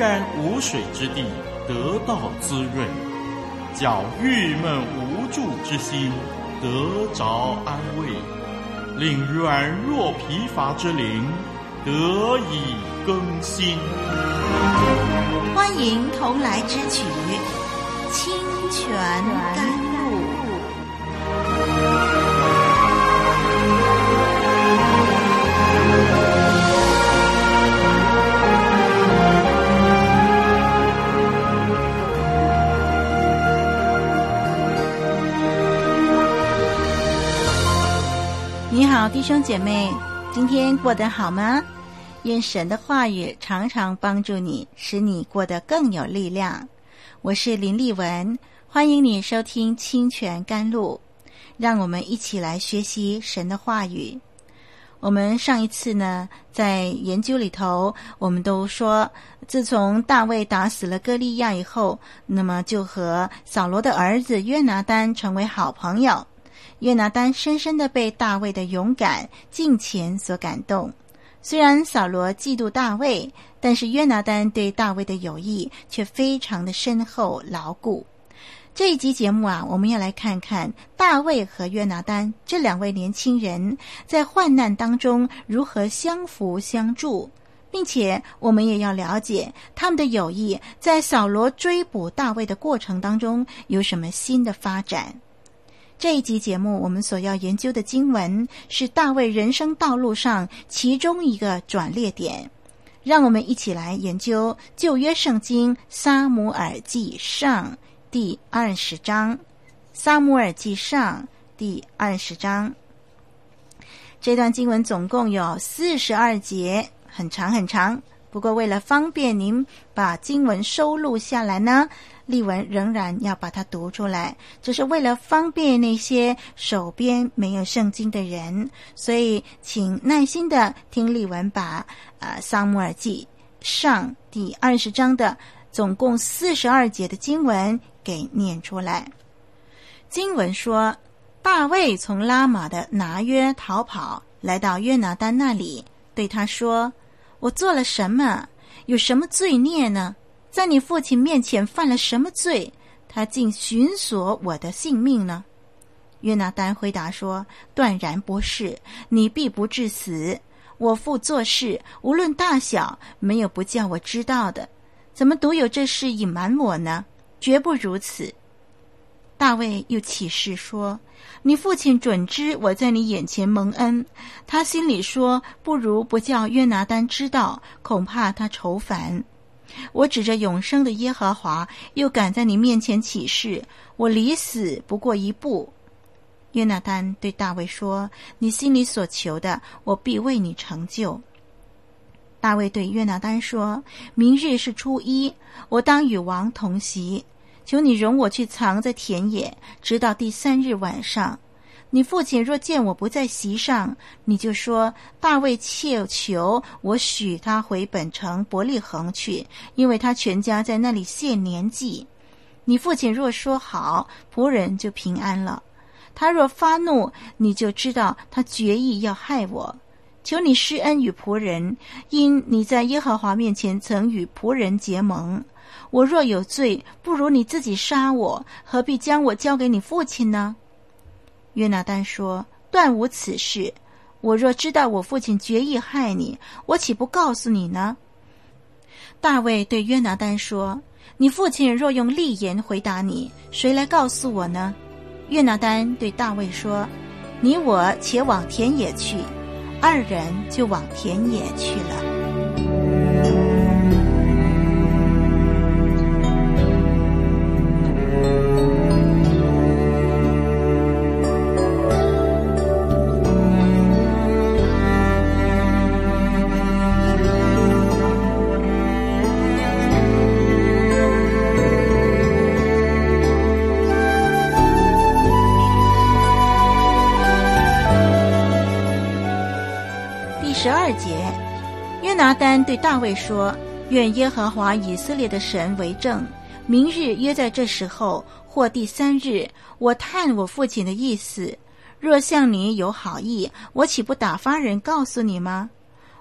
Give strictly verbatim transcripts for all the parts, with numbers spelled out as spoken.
山无水之地得到滋润，叫郁闷无助之心得着安慰，令软弱疲乏之灵得以更新。 欢迎同来之曲《清泉甘露》。你好，弟兄姐妹，今天过得好吗？愿神的话语常常帮助你，使你过得更有力量。我是林丽文，欢迎你收听清泉甘露，让我们一起来学习神的话语。我们上一次呢，在研究里头，我们都说，自从大卫打死了歌利亚以后，那么就和扫罗的儿子约拿单成为好朋友。约拿单深深地被大卫的勇敢敬虔所感动。虽然扫罗嫉妒大卫，但是约拿单对大卫的友谊却非常的深厚牢固。这一集节目啊，我们要来看看大卫和约拿单这两位年轻人在患难当中如何相扶相助，并且我们也要了解他们的友谊在扫罗追捕大卫的过程当中有什么新的发展。这一集节目我们所要研究的经文是大卫人生道路上其中一个转捩点，让我们一起来研究旧约圣经撒母耳记上第二十章。撒母耳记上第二十章，这段经文总共有四十二节，很长很长，不过为了方便您把经文收录下来呢，丽文仍然要把它读出来，这是为了方便那些手边没有圣经的人，所以请耐心的听丽文把呃撒母耳记上第二十章的总共四十二节的经文给念出来。经文说，大卫从拉玛的拿约逃跑，来到约拿单那里，对他说，我做了什么？有什么罪孽呢？在你父亲面前犯了什么罪？他竟寻索我的性命呢？约拿单回答说，断然不是，你必不致死。我父做事无论大小，没有不叫我知道的，怎么独有这事隐瞒我呢？绝不如此。大卫又起誓说，你父亲准知我在你眼前蒙恩，他心里说，不如不叫约拿单知道，恐怕他愁烦。我指着永生的耶和华，又敢在你面前起誓，我离死不过一步。约拿单对大卫说，你心里所求的，我必为你成就。大卫对约拿单说，明日是初一，我当与王同席，求你容我去藏在田野，直到第三日晚上。你父亲若见我不在席上，你就说，大卫切求我许他回本城伯利恒去，因为他全家在那里献年祭。你父亲若说好，仆人就平安了。他若发怒，你就知道他决意要害我。求你施恩与仆人，因你在耶和华面前曾与仆人结盟。我若有罪，不如你自己杀我，何必将我交给你父亲呢？约拿单说，断无此事。我若知道我父亲决意害你，我岂不告诉你呢？大卫对约拿单说，你父亲若用利言回答你，谁来告诉我呢？约拿单对大卫说，你我且往田野去。二人就往田野去了。十二节，约拿单对大卫说，愿耶和华以色列的神为证，明日约在这时候或第三日，我探我父亲的意思，若向你有好意，我岂不打发人告诉你吗？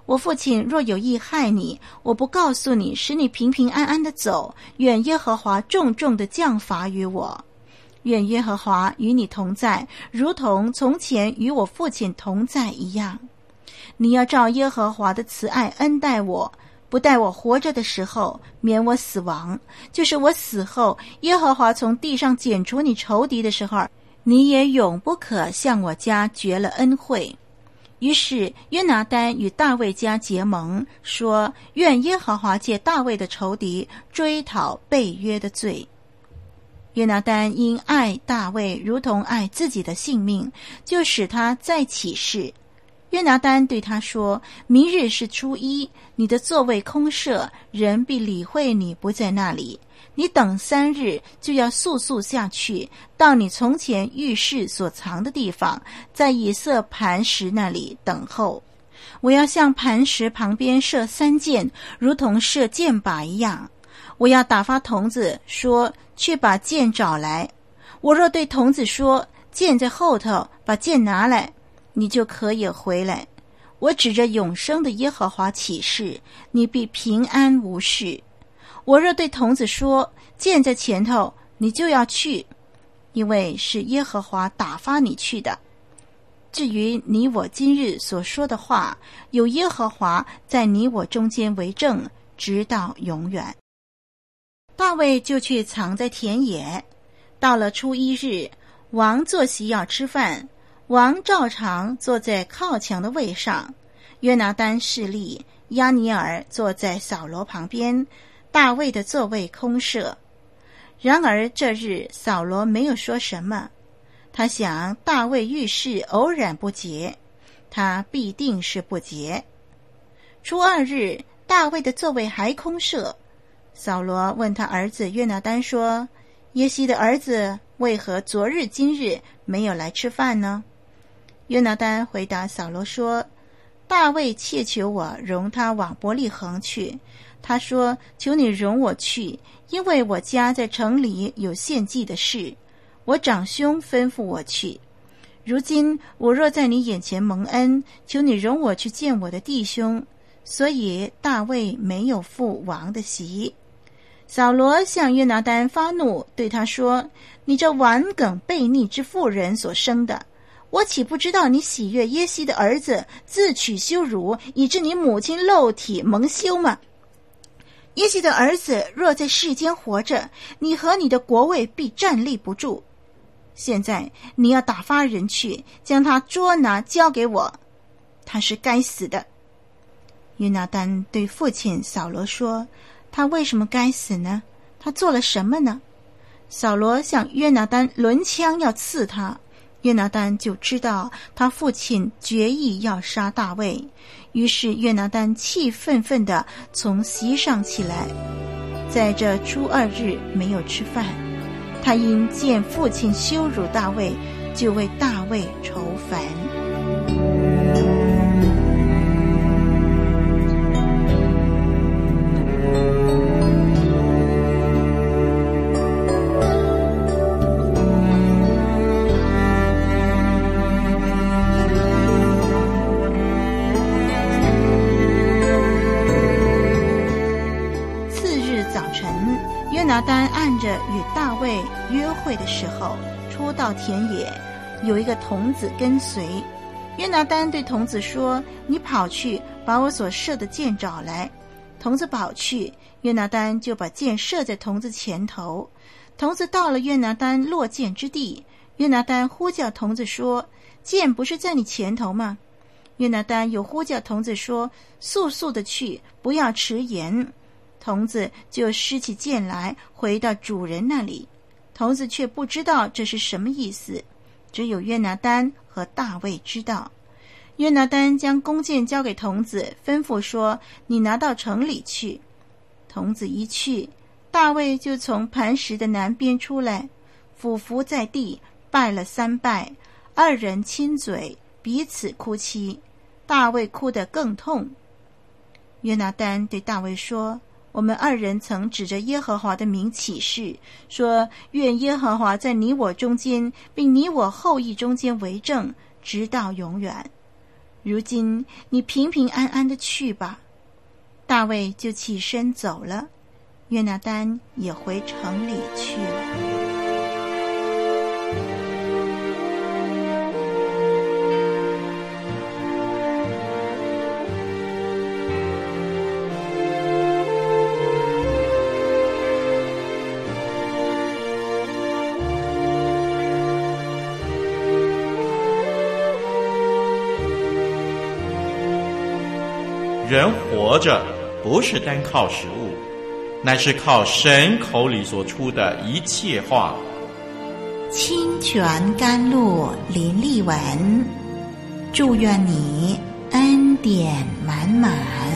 我父亲若有意害你，我不告诉你，使你平平安安的走，愿耶和华重重的降罚于我。愿耶和华与你同在，如同从前与我父亲同在一样。你要照耶和华的慈爱恩待我，不待我活着的时候，免我死亡，就是我死后，耶和华从地上剪除你仇敌的时候，你也永不可向我家绝了恩惠。于是约拿单与大卫家结盟，说愿耶和华借大卫的仇敌追讨背约的罪。约拿单因爱大卫如同爱自己的性命，就使他再起誓。约拿单对他说，明日是初一，你的座位空设，人必理会你不在那里，你等三日，就要速速下去，到你从前浴室所藏的地方，在以色磐石那里等候。我要向磐石旁边射三箭，如同射箭靶一样。我要打发童子说，去把箭找来。我若对童子说，箭在后头，把箭拿来，你就可以回来。我指着永生的耶和华起誓，你必平安无事。我若对童子说，箭在前头，你就要去，因为是耶和华打发你去的。至于你我今日所说的话，有耶和华在你我中间为证，直到永远。大卫就去藏在田野。到了初一日，王坐席要吃饭，王照常坐在靠墙的位上，约拿单侍立，押尼尔坐在扫罗旁边，大卫的座位空设。然而这日扫罗没有说什么，他想大卫遇事偶然不洁，他必定是不洁。初二日，大卫的座位还空设。扫罗问他儿子约拿单说，耶西的儿子为何昨日今日没有来吃饭呢？约拿单回答扫罗说，大卫切求我容他往伯利恒去，他说，求你容我去，因为我家在城里有献祭的事，我长兄吩咐我去。如今我若在你眼前蒙恩，求你容我去见我的弟兄。所以大卫没有赴王的席。扫罗向约拿单发怒，对他说，你这顽梗悖逆之妇人所生的，我岂不知道你喜悦耶西的儿子，自取羞辱，以致你母亲肉体蒙羞吗？耶西的儿子若在世间活着，你和你的国位必站立不住。现在你要打发人去，将他捉拿交给我，他是该死的。约拿单对父亲扫罗说，他为什么该死呢？他做了什么呢？扫罗向约拿单抡枪要刺他，约拿单就知道他父亲决意要杀大卫，于是约拿单气愤愤地从席上起来，在这初二日没有吃饭。他因见父亲羞辱大卫，就为大卫愁烦。约拿单按着与大卫约会的时候，出到田野，有一个童子跟随。约拿单对童子说，你跑去把我所射的箭找来。童子跑去，约拿单就把箭射在童子前头。童子到了约拿单落箭之地，约拿单呼叫童子说，箭不是在你前头吗？约拿单又呼叫童子说，速速的去，不要迟延。童子就施起剑来，回到主人那里。童子却不知道这是什么意思，只有约拿单和大卫知道。约拿单将弓箭交给童子，吩咐说，你拿到城里去。童子一去，大卫就从磐石的南边出来，俯伏在地，拜了三拜，二人亲嘴，彼此哭泣。大卫哭得更痛。约拿单对大卫说，我们二人曾指着耶和华的名起誓，说愿耶和华在你我中间，并你我后裔中间为证，直到永远。 如今你平平安安的去吧。”大卫就起身走了，约拿单也回城里去了。 人活着不是单靠食物，乃是靠神口里所出的一切话。 清泉甘露林丽文，祝愿你恩典满满。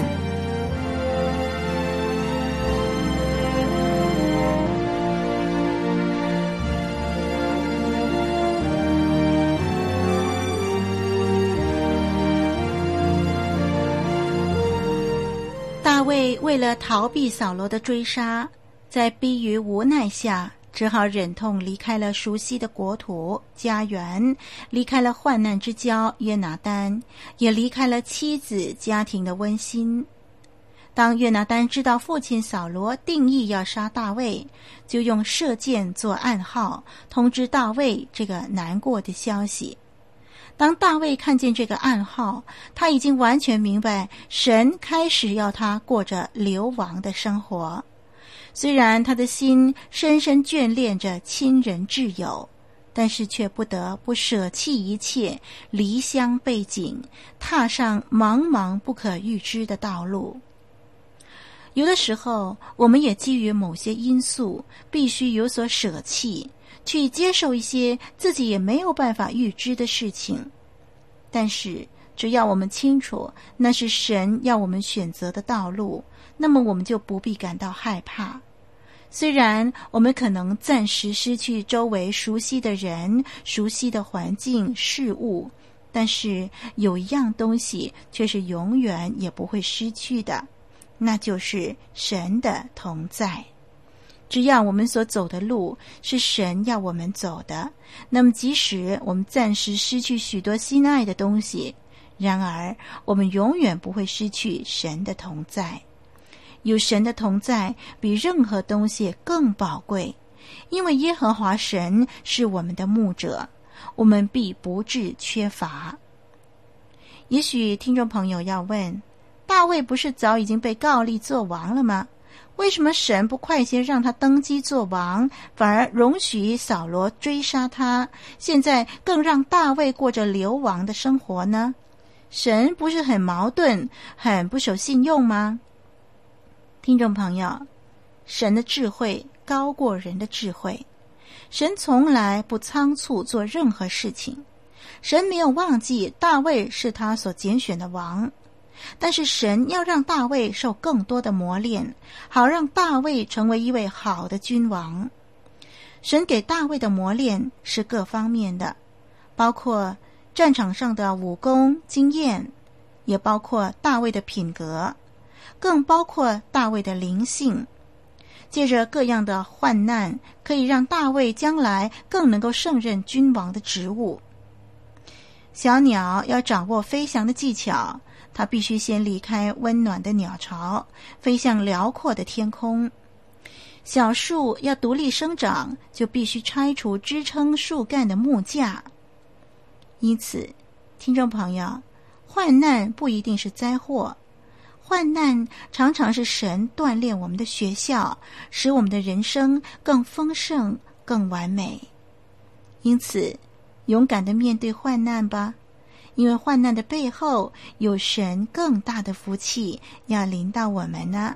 大卫为了逃避扫罗的追杀，在逼于无奈下，只好忍痛离开了熟悉的国土家园，离开了患难之交约拿单，也离开了妻子家庭的温馨。当约拿单知道父亲扫罗定意要杀大卫，就用射箭做暗号，通知大卫这个难过的消息。当大卫看见这个暗号，他已经完全明白神开始要他过着流亡的生活。虽然他的心深深眷恋着亲人挚友，但是却不得不舍弃一切，离乡背井，踏上茫茫不可预知的道路。有的时候，我们也基于某些因素，必须有所舍弃，去接受一些自己也没有办法预知的事情。但是只要我们清楚那是神要我们选择的道路，那么我们就不必感到害怕。虽然我们可能暂时失去周围熟悉的人、熟悉的环境、事物，但是有一样东西却是永远也不会失去的，那就是神的同在。只要我们所走的路是神要我们走的，那么即使我们暂时失去许多心爱的东西，然而我们永远不会失去神的同在。有神的同在比任何东西更宝贵，因为耶和华神是我们的牧者，我们必不致缺乏。也许听众朋友要问，大卫不是早已经被膏立做王了吗？为什么神不快些让他登基做王，反而容许扫罗追杀他，现在更让大卫过着流亡的生活呢？神不是很矛盾，很不守信用吗？听众朋友，神的智慧高过人的智慧，神从来不仓促做任何事情。神没有忘记大卫是他所拣选的王，但是神要让大卫受更多的磨练，好让大卫成为一位好的君王。神给大卫的磨练是各方面的，包括战场上的武功经验，也包括大卫的品格，更包括大卫的灵性。借着各样的患难，可以让大卫将来更能够胜任君王的职务。小鸟要掌握飞翔的技巧，它必须先离开温暖的鸟巢，飞向辽阔的天空。小树要独立生长，就必须拆除支撑树干的木架。因此，听众朋友，患难不一定是灾祸，患难常常是神锻炼我们的学校，使我们的人生更丰盛、更完美。因此，勇敢地面对患难吧，因为患难的背后有神更大的福气要临到我们呢。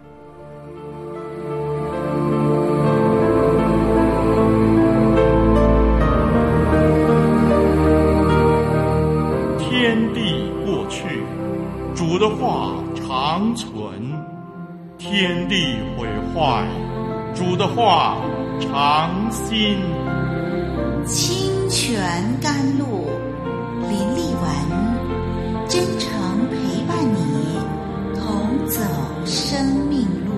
天地过去，主的话长存；天地毁坏，主的话长新。 清泉甘露，林丽文，真诚陪伴你，同走生命路。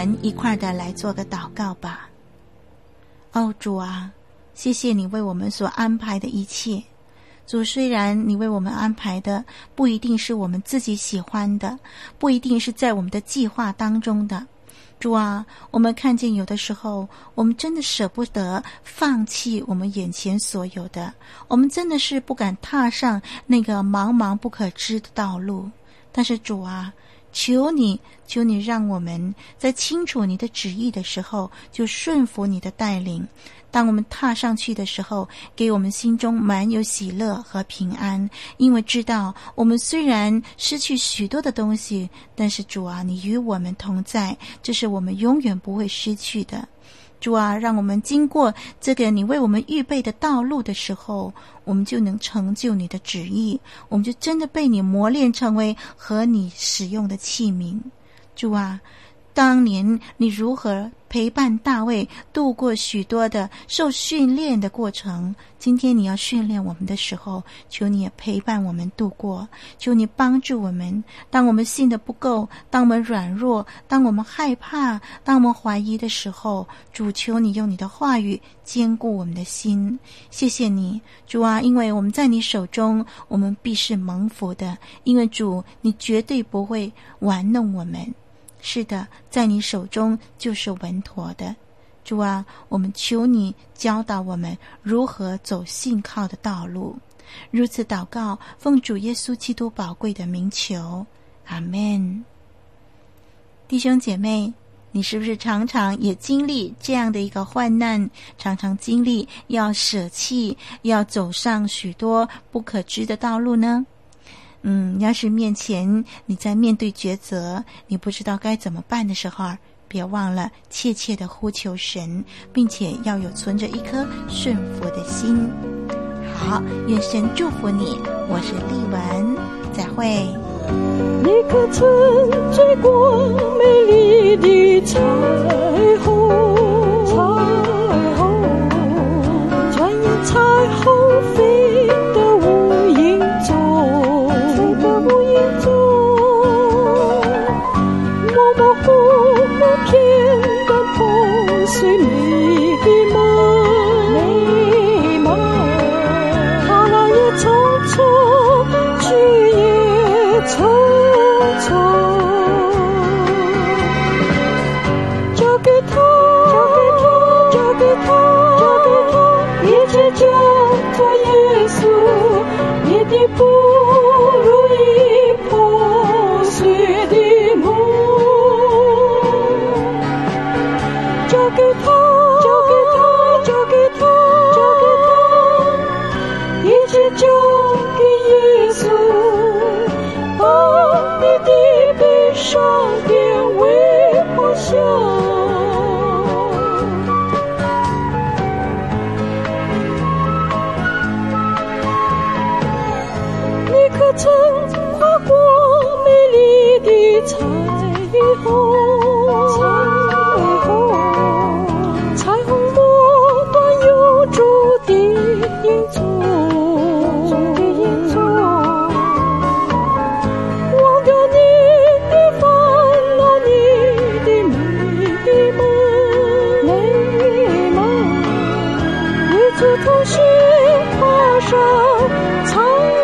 们一块的来做个祷告吧。哦，主啊，谢谢你为我们所安排的一切。主，虽然你为我们安排的不一定是我们自己喜欢的，不一定是在我们的计划当中的，主啊，我们看见有的时候我们真的舍不得放弃我们眼前所有的，我们真的是不敢踏上那个茫茫不可知的道路。但是主啊，求你求你让我们在清楚你的旨意的时候就顺服你的带领，当我们踏上去的时候，给我们心中满有喜乐和平安，因为知道我们虽然失去许多的东西，但是主啊，你与我们同在，这是我们永远不会失去的。主啊，让我们经过这个你为我们预备的道路的时候，我们就能成就你的旨意，我们就真的被你磨练成为合你使用的器皿。主啊，当年你如何陪伴大卫度过许多的受训练的过程，今天你要训练我们的时候，求你也陪伴我们度过，求你帮助我们，当我们信的不够，当我们软弱，当我们害怕，当我们怀疑的时候，主，求你用你的话语坚固我们的心。谢谢你，主啊，因为我们在你手中，我们必是蒙福的，因为主，你绝对不会玩弄我们。是的，在你手中就是稳妥的。主啊，我们求你教导我们如何走信靠的道路。如此祷告，奉主耶稣基督宝贵的名求，阿们。弟兄姐妹，你是不是常常也经历这样的一个患难，常常经历要舍弃，要走上许多不可知的道路呢？嗯，要是面前你在面对抉择，你不知道该怎么办的时候，别忘了切切的呼求神，并且要有存着一颗顺服的心。好，愿神祝福你，我是丽文，再会。 你可曾追过美丽的彩虹？彩虹，转眼彩虹飞到无影中，飞到无影中，模模糊糊片段破碎你的梦，美梦，它来也匆匆，去也匆匆。交给他，交给他，交给他，一切交托耶稣，你的不如意破碎的梦。交给他，交给他，交给他，交给他，一切交给耶稣，把你的悲伤变为欢笑。你可曾跨过美丽的彩虹？彩虹，彩虹末端有主的影踪，主的影踪。忘掉你的烦恼，你的美梦，美梦，与主同行，跨上长